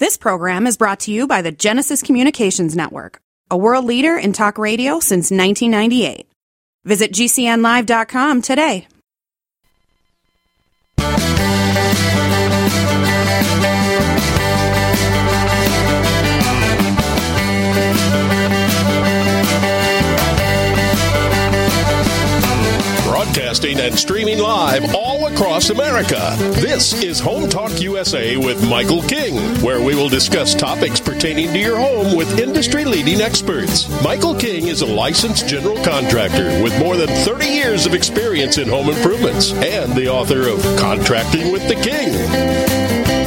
This program is brought to you by the Genesis Communications Network, a world leader in talk radio since 1998. Visit GCNlive.com today. Broadcasting and streaming live all across America. This is Home Talk USA with Michael King, where we will discuss topics pertaining to your home with industry-leading experts. Michael King is a licensed general contractor with more than 30 years of experience in home improvements and the author of Contracting with the King.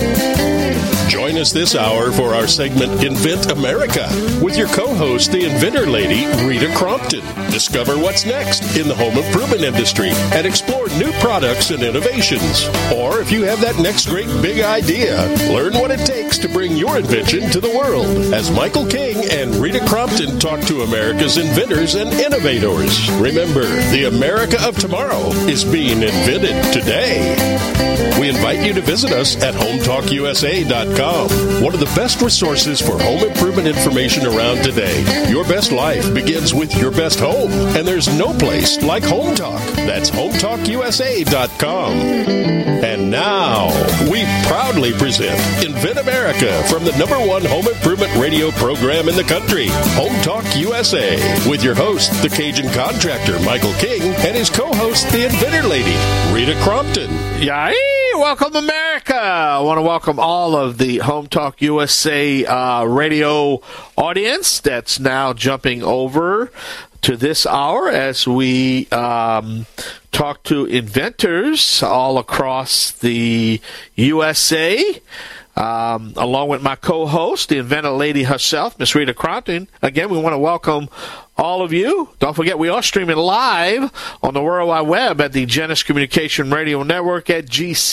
Join us this hour for our segment Invent America with your co-host, the inventor lady, Rita Crompton. Discover what's next in the home improvement industry and explore new products and innovations. Or if you have that next great big idea, learn what it takes to bring your invention to the world. As Michael King and Rita Crompton talk to America's inventors and innovators. Remember, the America of tomorrow is being invented today. We invite you to visit us at HomeTalkUSA.com. One of the best resources for home improvement information around today. Your best life begins with your best home, and there's no place like Home Talk. That's HomeTalkUSA.com. And now, we proudly present Invent America from the #1 home improvement radio program in the country, Home Talk USA, with your host, the Cajun contractor, Michael King, and his co-host, the inventor lady, Rita Crompton. Yay! Welcome, America! I want to welcome all of the Home Talk USA radio audience that's now jumping over to this hour as we talk to inventors all across the USA. Along with my co-host, the inventor lady herself, Miss Rita Crompton. Again, we want to welcome all of you. Don't forget, we are streaming live on the World Wide Web at the Genesis Communication Radio Network at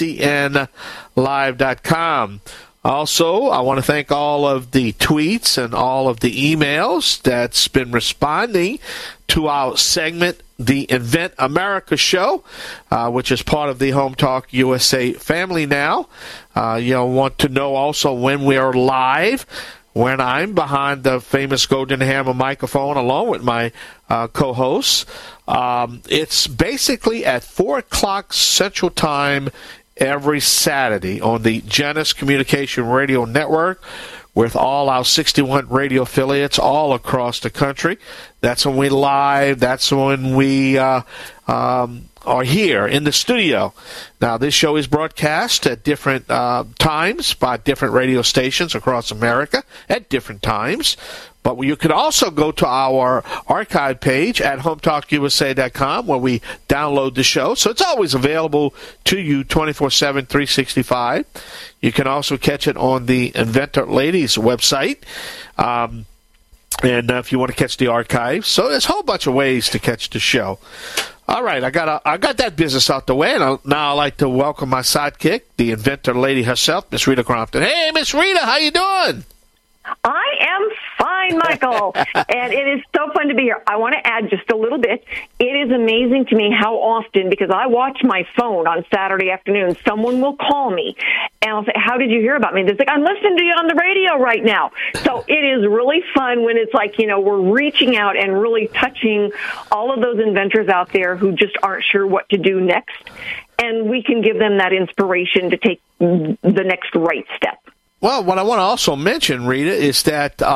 GCNlive.com. Also, I want to thank all of the tweets and all of the emails that's been responding to our segment, the Invent America Show, which is part of the Home Talk USA family now. You'll want to know also when we are live, when I'm behind the famous Golden Hammer microphone along with my co-hosts. It's basically at 4 o'clock Central Time every Saturday on the Genesis Communication Radio Network with all our 61 radio affiliates all across the country. That's when we live. That's when we are here in the studio. Now, this show is broadcast at different times by different radio stations across America at different times. But you can also go to our archive page at HomeTalkUSA.com where we download the show. So it's always available to you 24/7, 365. You can also catch it on the Inventor Ladies website. And if you want to catch the archives. So there's a whole bunch of ways to catch the show. All right, I got that business out the way, and now I'd like to welcome my sidekick, the inventor lady herself, Miss Rita Crompton. Hey, Miss Rita, how you doing? I am fine, Michael, and it is so fun to be here. I want to add just a little bit. It is amazing to me how often, because I watch my phone on Saturday afternoon, someone will call me, and I'll say, how did you hear about me? They're like, I'm listening to you on the radio right now. So it is really fun when it's like, we're reaching out and really touching all of those inventors out there who just aren't sure what to do next, and we can give them that inspiration to take the next right step. Well, what I want to also mention, Rita, is that, due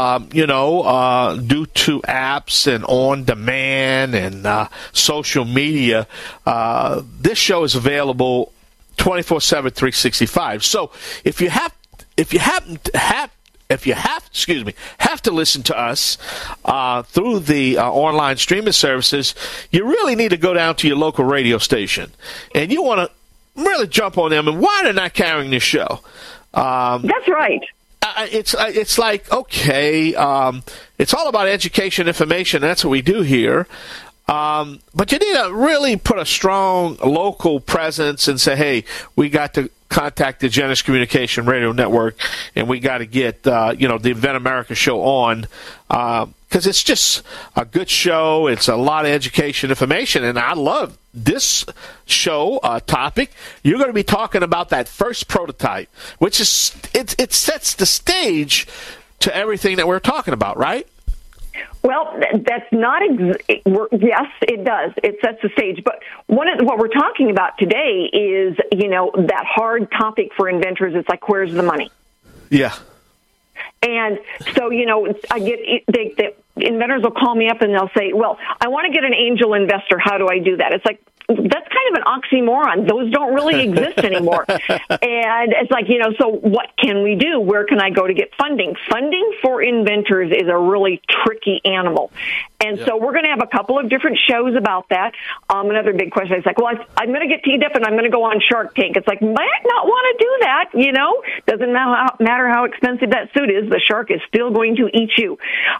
to apps and on-demand and social media, this show is available 24/7, 365. So if you have to listen to us through the online streaming services, you really need to go down to your local radio station. And you want to really jump on them. And why they're not carrying this show? That's right. It's like, okay, it's all about education, information. That's what we do here. But you need to really put a strong local presence and say, hey, we got to contact the Genesis Communication Radio Network, and we got to get the Invent America show on, because it's just a good show. It's a lot of education, information, and I love this show topic. You're going to be talking about that first prototype, which is it sets the stage to everything that we're talking about, right? Well, that's not yes, it does. It sets the stage. But what we're talking about today is, that hard topic for inventors. It's like, where's the money? Yeah. And so, I get the inventors will call me up and they'll say, well, I want to get an angel investor. How do I do that? It's like, that's kind of an oxymoron. Those don't really exist anymore. And it's like, so what can we do? Where can I go to get funding? Funding for inventors is a really tricky animal. And so we're going to have a couple of different shows about that. Another big question is like, well, I'm going to get teed up and I'm going to go on Shark Tank. It's like, might not want to do that, Doesn't matter how expensive that suit is, the shark is still going to eat you.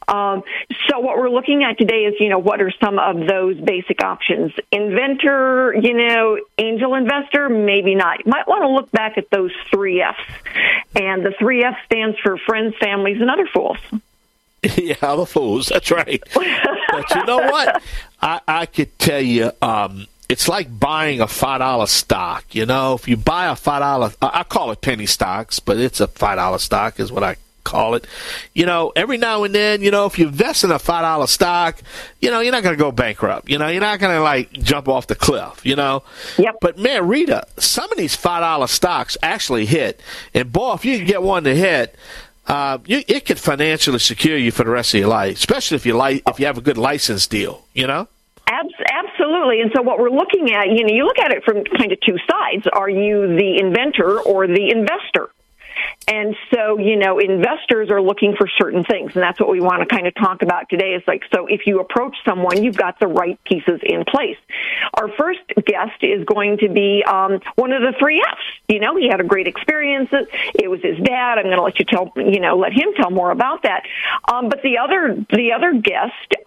So what we're looking at today is, what are some of those basic options? Inventor, angel investor, maybe not. You might want to look back at those 3 F's. And the 3 F stands for friends, families, and other fools. Yeah, other fools. That's right. But you know what? I could tell you, it's like buying a $5 stock. If you buy a $5, I call it penny stocks, but it's a $5 stock is what I call it. Every now and then, if you invest in a $5 stock, you're not going to go bankrupt. You're not going to jump off the cliff, Yep. But man, Rita, some of these $5 stocks actually hit. And boy, if you can get one to hit, it could financially secure you for the rest of your life, especially if you have a good license deal, Absolutely. And so what we're looking at, you look at it from kind of two sides. Are you the inventor or the investor? And so, investors are looking for certain things, and that's what we want to kind of talk about today. Is like, so if you approach someone, you've got the right pieces in place. Our first guest is going to be one of the 3 F's. He had a great experience. It was his dad. I'm going to let him tell more about that. But the other guest,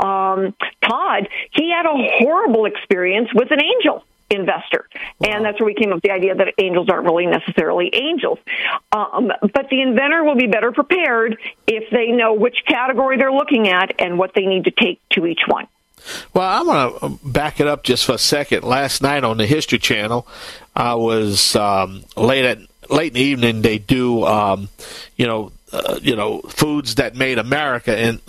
Todd, he had a horrible experience with an angel investor. Wow. And that's where we came up with the idea that angels aren't really necessarily angels. But the inventor will be better prepared if they know which category they're looking at and what they need to take to each one. Well, I'm going to back it up just for a second. Last night on the History Channel, I was late in the evening. They do, foods that made America, and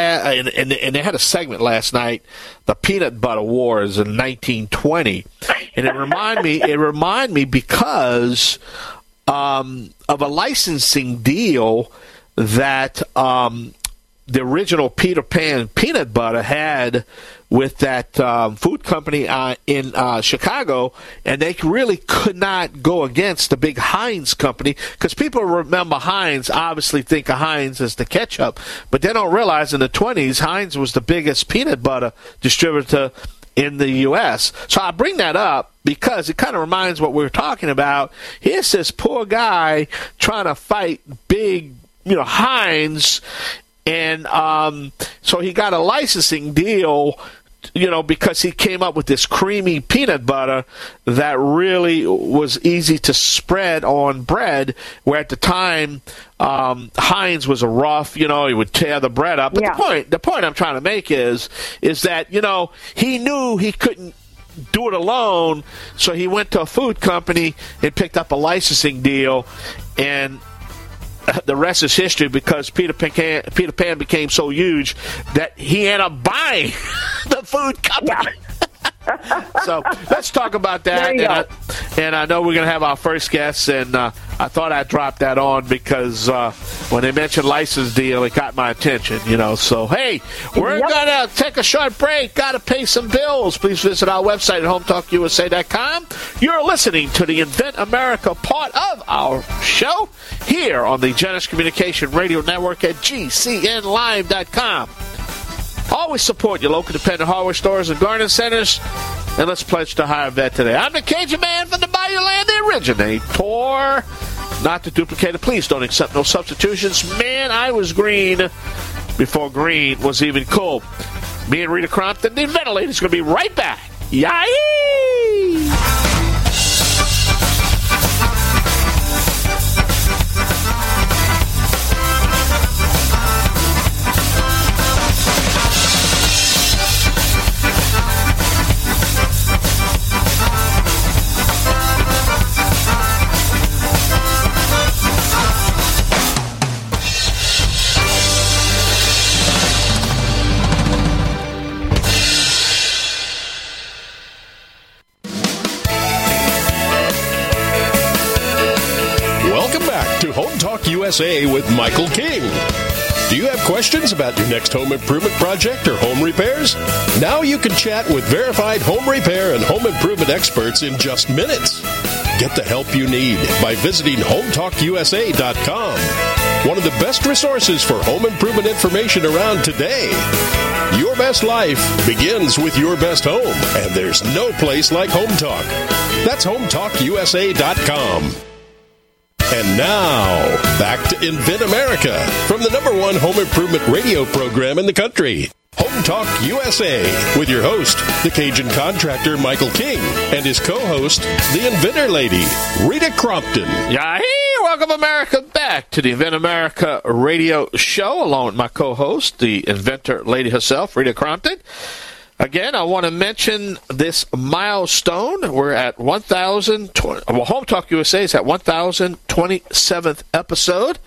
they had a segment last night, the Peanut Butter Wars in 1920, and it reminded me because of a licensing deal that the original Peter Pan peanut butter had with that food company in Chicago, and they really could not go against the big Heinz company, because people remember Heinz, obviously think of Heinz as the ketchup, but they don't realize in the 20s, Heinz was the biggest peanut butter distributor in the U.S. So I bring that up because it kind of reminds what we're talking about. Here's this poor guy trying to fight big, Heinz, and so he got a licensing deal, because he came up with this creamy peanut butter that really was easy to spread on bread, where at the time Heinz was a rough, he would tear the bread up. But the point I'm trying to make is that, he knew he couldn't do it alone, so he went to a food company and picked up a licensing deal, and the rest is history, because Peter Pan became so huge that he ended up buying the food company. Yeah. So let's talk about that. And I know we're going to have our first guest, and I thought I'd drop that on because when they mentioned license deal, it got my attention, So, hey, we're going to take a short break. Got to pay some bills. Please visit our website at HometalkUSA.com. You're listening to the Invent America part of our show here on the Genesis Communication Radio Network at GCNlive.com. Always support your local independent hardware stores and garden centers. And let's pledge to hire a vet today. I'm the Cajun Man from the Bayou Land, the originator. Not the duplicator. Please don't accept no substitutions. Man, I was green before green was even cool. Me and Rita Crompton, the Ventilator, is going to be right back. Yay! USA with Michael King. Do you have questions about your next home improvement project or home repairs? Now you can chat with verified home repair and home improvement experts in just minutes. Get the help you need by visiting HometalkUSA.com. One of the best resources for home improvement information around today. Your best life begins with your best home, and there's no place like Home Talk. That's HometalkUSA.com. And now, back to Invent America from the #1 home improvement radio program in the country. Home Talk USA with your host, the Cajun contractor Michael King, and his co-host, the inventor lady, Rita Crompton. Yahee! Welcome, America, back to the Invent America radio show, along with my co-host, the inventor lady herself, Rita Crompton. Again, I want to mention this milestone. We're at 1,020. Well, Home Talk USA is at 1,027th episode.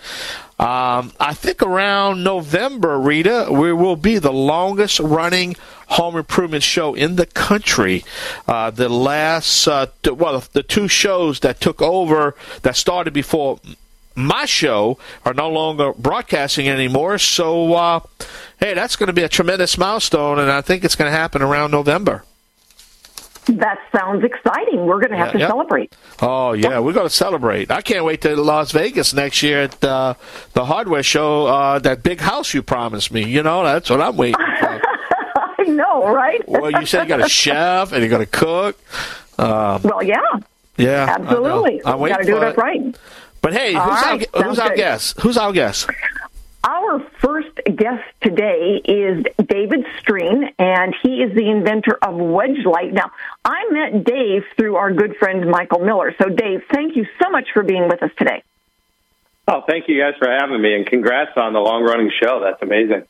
I think around November, Rita, we will be the longest running home improvement show in the country. The last, the two shows that took over, that started before my show, are no longer broadcasting anymore. So, hey, that's going to be a tremendous milestone, and I think it's going to happen around November. That sounds exciting. We're going to have to celebrate. Oh, yeah, we're going to celebrate. I can't wait to Las Vegas next year at the hardware show, that big house you promised me. You know, that's what I'm waiting for. I know, right? Well, you said you got a chef and you're going to cook. Well, yeah. Yeah. Absolutely. I'm waiting got to do for it right. But, hey, who's our guest? Who's our guest? Our first guest today is David Streen, and he is the inventor of Wedge Light. Now, I met Dave through our good friend Michael Miller. So, Dave, thank you so much for being with us today. Oh, thank you guys for having me, and congrats on the long-running show. That's amazing.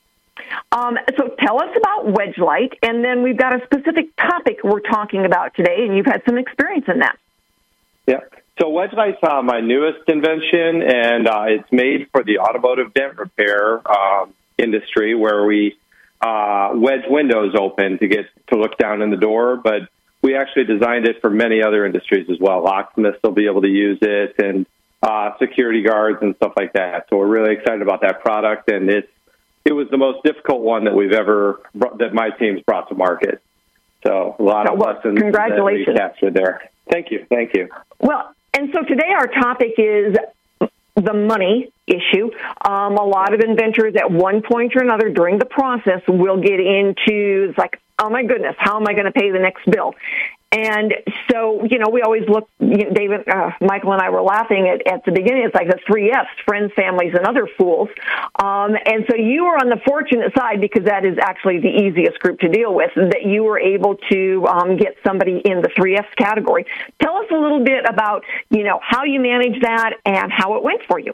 So tell us about Wedge Light, and then we've got a specific topic we're talking about today, and you've had some experience in that. Yeah. So Wedge Light's my newest invention, and it's made for the automotive dent repair industry, where we wedge windows open to look down in the door. But we actually designed it for many other industries as well. Locksmiths will be able to use it, and security guards and stuff like that. So we're really excited about that product, and it was the most difficult one that my team's brought to market. So a lot of lessons that we captured there. Thank you. Well, and so today our topic is the money issue. A lot of inventors at one point or another during the process will get into, it's like, oh my goodness, how am I going to pay the next bill? And so, we always look, David, Michael and I were laughing at the beginning. It's like the 3 F's, friends, families, and other fools. And so you were on the fortunate side, because that is actually the easiest group to deal with, that you were able to get somebody in the 3 F's category. Tell us a little bit about, how you managed that and how it went for you.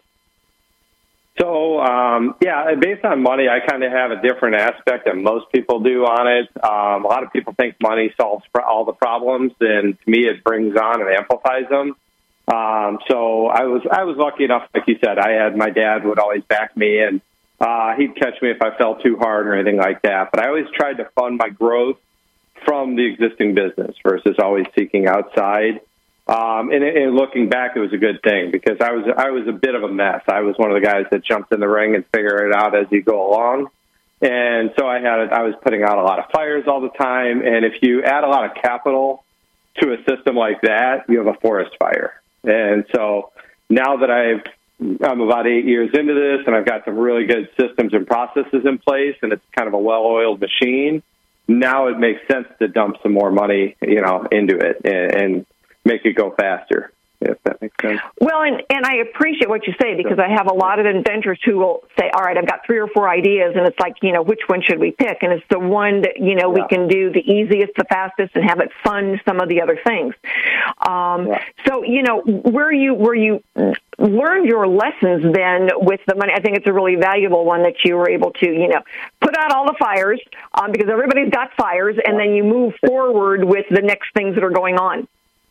So, based on money, I kind of have a different aspect than most people do on it. A lot of people think money solves all the problems, and to me, it brings on and amplifies them. So I was lucky enough, like you said, my dad would always back me, and he'd catch me if I fell too hard or anything like that. But I always tried to fund my growth from the existing business versus always seeking outside. And looking back, it was a good thing, because I was a bit of a mess. I was one of the guys that jumped in the ring and figured it out as you go along. And so I was putting out a lot of fires all the time. And if you add a lot of capital to a system like that, you have a forest fire. And so now that I'm about 8 years into this, and I've got some really good systems and processes in place, and it's kind of a well-oiled machine, now it makes sense to dump some more money, into it and make it go faster, if that makes sense. Well, and I appreciate what you say, because I have a lot of inventors who will say, all right, I've got 3 or 4 ideas, and it's like, which one should we pick? And it's the one that, we can do the easiest, the fastest, and have it fund some of the other things. So, where you learned your lessons then with the money, I think it's a really valuable one, that you were able to, put out all the fires, because everybody's got fires, and then you move forward with the next things that are going on.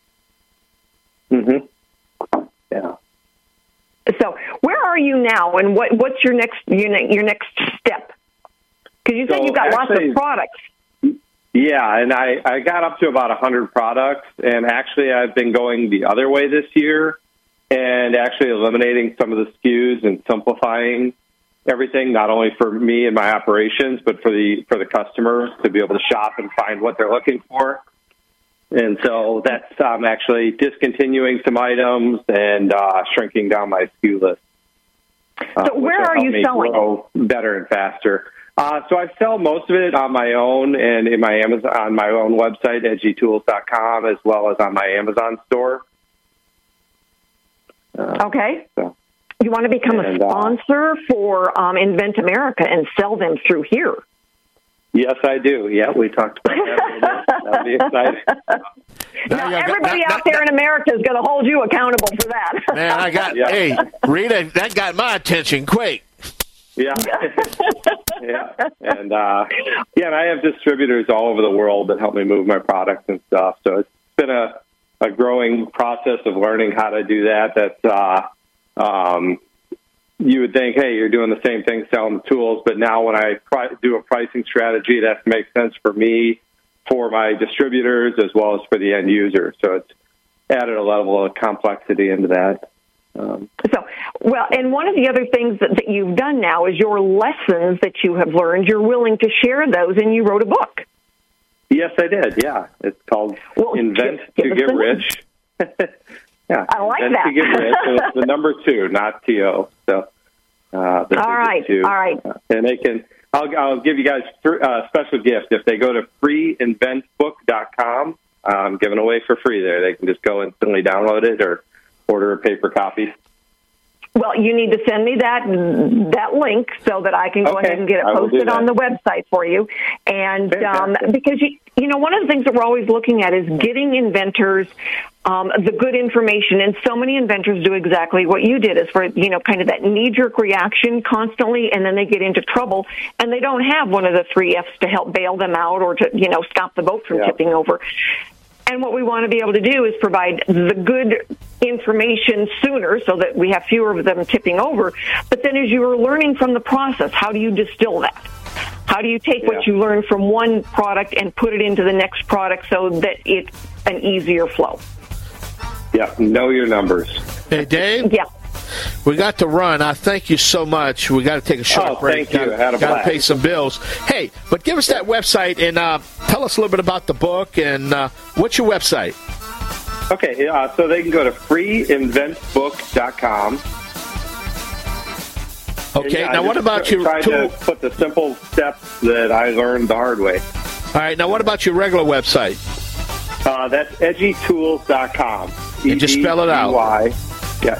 Mm-hmm. Yeah. So, where are you now, and what's your next step? Because you said you've got lots of products. Yeah, and I got up to about 100 products, and actually I've been going the other way this year and actually eliminating some of the SKUs and simplifying everything, not only for me and my operations, but for the customer to be able to shop and find what they're looking for. And so that's actually discontinuing some items and shrinking down my SKU list. So where are you selling? Grow better and faster. So I sell most of it on my own and in my Amazon, on my own website, edgytools.com, as well as on my Amazon store. Okay. So. You want to become a sponsor for Invent America and sell them through here? Yes, I do. Yeah, we talked about that. That'll be exciting. Now everybody out there in America is going to hold you accountable for that. Man, hey, Rita, that got my attention quick. Yeah. Yeah. And, and I have distributors all over the world that help me move my products and stuff. So it's been a growing process of learning how to do that. That's, you would think, hey, you're doing the same thing selling the tools, but now when I do a pricing strategy, that makes sense for me, for my distributors, as well as for the end user. So it's added a level of complexity into that. And one of the other things that you've done now is your lessons that you have learned, you're willing to share those, and you wrote a book. Yes, I did, yeah. It's called Invent to Get Rich. Yeah, I like that. To Get Rich. So it's the number 2, not T-O. So, all right. And they can. I'll give you guys a special gift. If they go to freeinventbook.com, I'm giving away for free there. They can just go instantly download it or order a paper copy. Well, you need to send me that link so that I can go ahead and get it posted on the website for you. And because, you know, one of the things that we're always looking at is getting inventors the good information. And so many inventors do exactly what you did, is for, you know, kind of that knee-jerk reaction constantly, and then they get into trouble, and they don't have one of the 3 Fs to help bail them out or to, you know, stop the boat from tipping over. And what we want to be able to do is provide the good information sooner so that we have fewer of them tipping over. But then as you are learning from the process, how do you distill that? How do you take what you learn from one product and put it into the next product so that it's an easier flow? Yeah, know your numbers. Hey, Dave? Yeah. We got to run. I thank you so much. We got to take a short break. Thank you. Got to pay some bills. Hey, but give us that website and tell us a little bit about the book and what's your website? Okay, so they can go to freeinventbook.com. Okay, now what about your tool? To put the simple steps that I learned the hard way. All right, now what about your regular website? That's edgytools.com. And just spell it out. Yeah,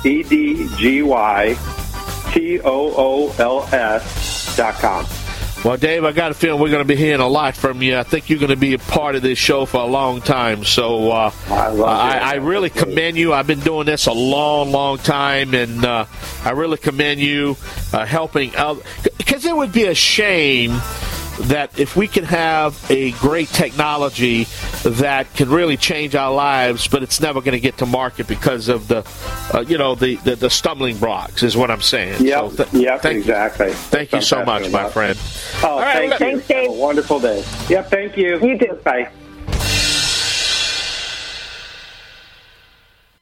EDGYTOOLS.com. Well, Dave, I got a feeling we're going to be hearing a lot from you. I think you're going to be a part of this show for a long time. So I really commend you. I've been doing this a long, long time, and I really commend you helping out. Because it would be a shame that if we can have a great technology that can really change our lives, but it's never going to get to market because of the stumbling blocks, is what I'm saying. Yep, so exactly. Thank you so much, my friend. Oh, right, thanks, Dave. Have a wonderful day. Yep, thank you. You too. Bye.